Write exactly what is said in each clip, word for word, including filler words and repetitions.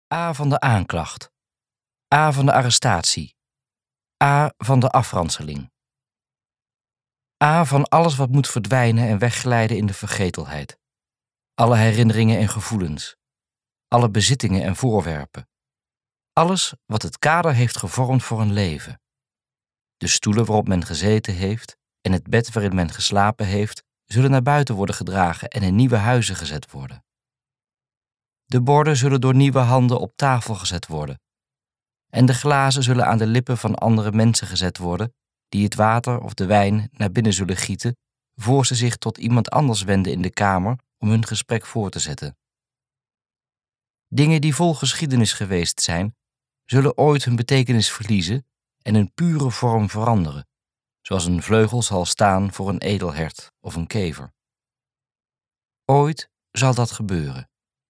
A van de aanklacht. A van de arrestatie. A van de afranseling. A van alles wat moet verdwijnen en wegglijden in de vergetelheid. Alle herinneringen en gevoelens. Alle bezittingen en voorwerpen. Alles wat het kader heeft gevormd voor een leven. De stoelen waarop men gezeten heeft en het bed waarin men geslapen heeft, zullen naar buiten worden gedragen en in nieuwe huizen gezet worden. De borden zullen door nieuwe handen op tafel gezet worden. En de glazen zullen aan de lippen van andere mensen gezet worden, die het water of de wijn naar binnen zullen gieten, voor ze zich tot iemand anders wenden in de kamer om hun gesprek voor te zetten. Dingen die vol geschiedenis geweest zijn, zullen ooit hun betekenis verliezen en een pure vorm veranderen, zoals een vleugel zal staan voor een edelhert of een kever. Ooit zal dat gebeuren.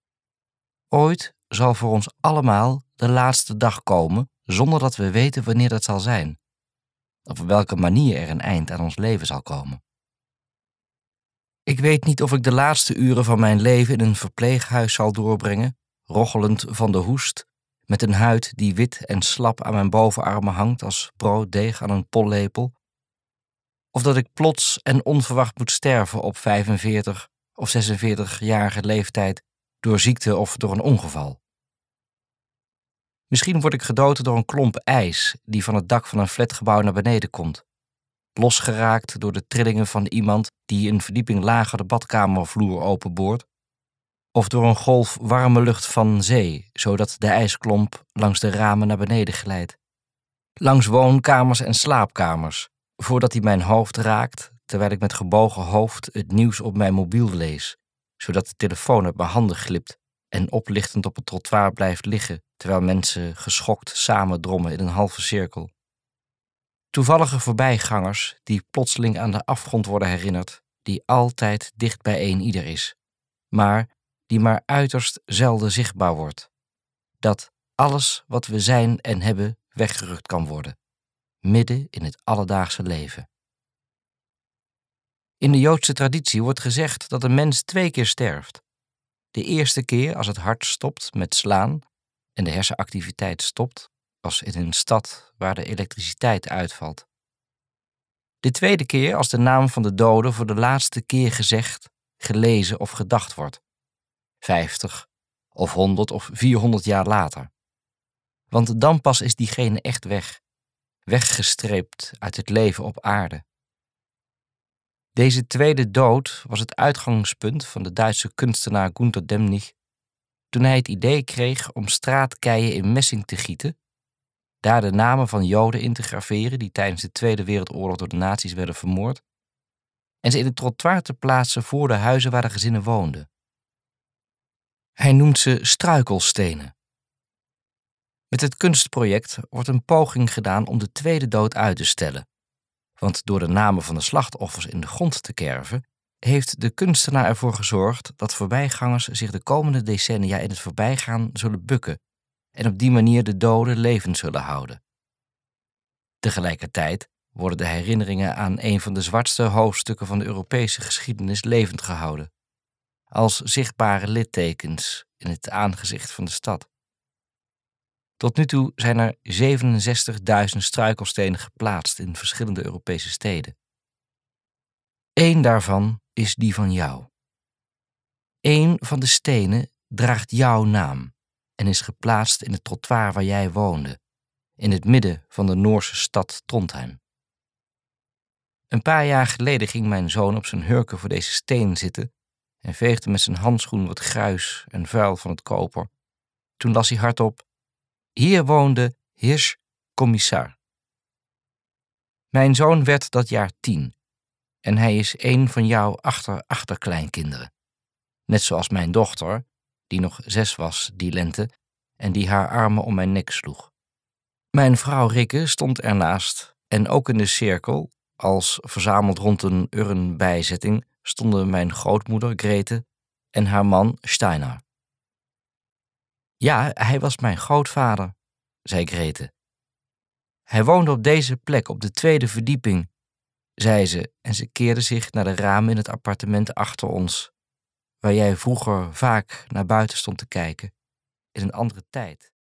Ooit zal voor ons allemaal de laatste dag komen, zonder dat we weten wanneer dat zal zijn, of op welke manier er een eind aan ons leven zal komen. Ik weet niet of ik de laatste uren van mijn leven in een verpleeghuis zal doorbrengen, rochelend van de hoest, met een huid die wit en slap aan mijn bovenarmen hangt als brooddeeg aan een pollepel, of dat ik plots en onverwacht moet sterven op vijfenveertig of zesenveertigjarige leeftijd door ziekte of door een ongeval. Misschien word ik gedood door een klomp ijs die van het dak van een flatgebouw naar beneden komt, losgeraakt door de trillingen van iemand die een verdieping lager de badkamervloer openboort, of door een golf warme lucht van zee, zodat de ijsklomp langs de ramen naar beneden glijdt. Langs woonkamers en slaapkamers, voordat hij mijn hoofd raakt, terwijl ik met gebogen hoofd het nieuws op mijn mobiel lees, zodat de telefoon uit mijn handen glipt en oplichtend op het trottoir blijft liggen, terwijl mensen geschokt samendrommen in een halve cirkel. Toevallige voorbijgangers die plotseling aan de afgrond worden herinnerd, die altijd dicht bij een ieder is, maar die maar uiterst zelden zichtbaar wordt. Dat alles wat we zijn en hebben weggerukt kan worden, midden in het alledaagse leven. In de Joodse traditie wordt gezegd dat een mens twee keer sterft. De eerste keer als het hart stopt met slaan en de hersenactiviteit stopt, als in een stad waar de elektriciteit uitvalt. De tweede keer als de naam van de dode voor de laatste keer gezegd, gelezen of gedacht wordt. Vijftig of honderd of vierhonderd jaar later. Want dan pas is diegene echt weg, weggestreept uit het leven op aarde. Deze tweede dood was het uitgangspunt van de Duitse kunstenaar Günter Demnig toen hij het idee kreeg om straatkeien in messing te gieten, daar de namen van Joden in te graveren die tijdens de Tweede Wereldoorlog door de nazi's werden vermoord, en ze in het trottoir te plaatsen voor de huizen waar de gezinnen woonden. Hij noemt ze struikelstenen. Met het kunstproject wordt een poging gedaan om de tweede dood uit te stellen. Want door de namen van de slachtoffers in de grond te kerven, heeft de kunstenaar ervoor gezorgd dat voorbijgangers zich de komende decennia in het voorbijgaan zullen bukken en op die manier de doden levend zullen houden. Tegelijkertijd worden de herinneringen aan een van de zwartste hoofdstukken van de Europese geschiedenis levend gehouden, als zichtbare littekens in het aangezicht van de stad. Tot nu toe zijn er zevenenzestigduizend struikelstenen geplaatst in verschillende Europese steden. Eén daarvan is die van jou. Eén van de stenen draagt jouw naam en is geplaatst in het trottoir waar jij woonde, in het midden van de Noorse stad Trondheim. Een paar jaar geleden ging mijn zoon op zijn hurken voor deze steen zitten en veegde met zijn handschoen wat gruis en vuil van het koper. Toen las hij hardop: hier woonde Hirsch Commissar. Mijn zoon werd dat jaar tien en hij is een van jouw achter-achterkleinkinderen. Net zoals mijn dochter, die nog zes was die lente en die haar armen om mijn nek sloeg. Mijn vrouw Rikke stond ernaast en ook in de cirkel, als verzameld rond een urnbijzetting, stonden mijn grootmoeder Grete en haar man Steiner. Ja, hij was mijn grootvader, zei Grete. Hij woonde op deze plek op de tweede verdieping, zei ze en ze keerde zich naar de ramen in het appartement achter ons, waar jij vroeger vaak naar buiten stond te kijken. in een andere tijd.